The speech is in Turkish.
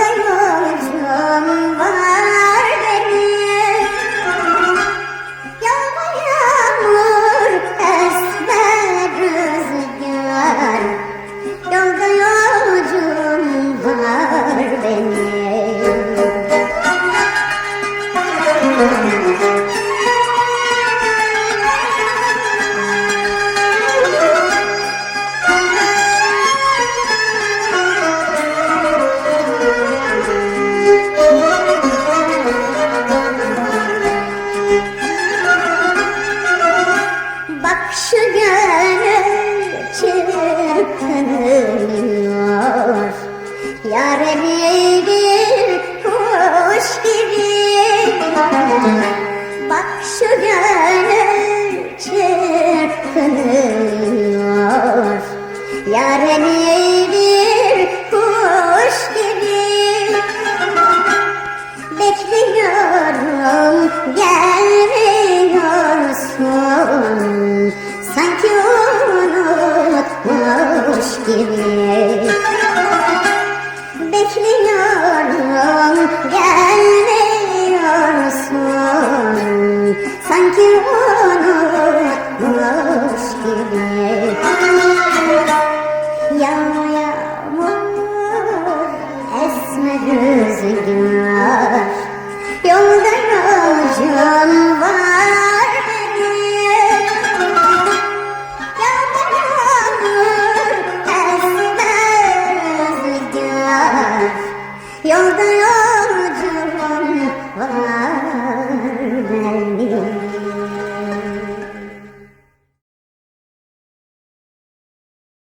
yolcum var benim. Yağma yağmur esmer rüzgar, yolda yolcum var benim. Bak şu gönül çırpınıyor, yâre bir kuş gibi. Bak şu gönül çırpınıyor, yâre bir kuş gibi. Bekliyorum gelmiyorsun, sanki unutmuş gibi. Bekliyorum gelmiyorsun, sanki unutmuş gibi. Yağmur esmer rüzgar, yolda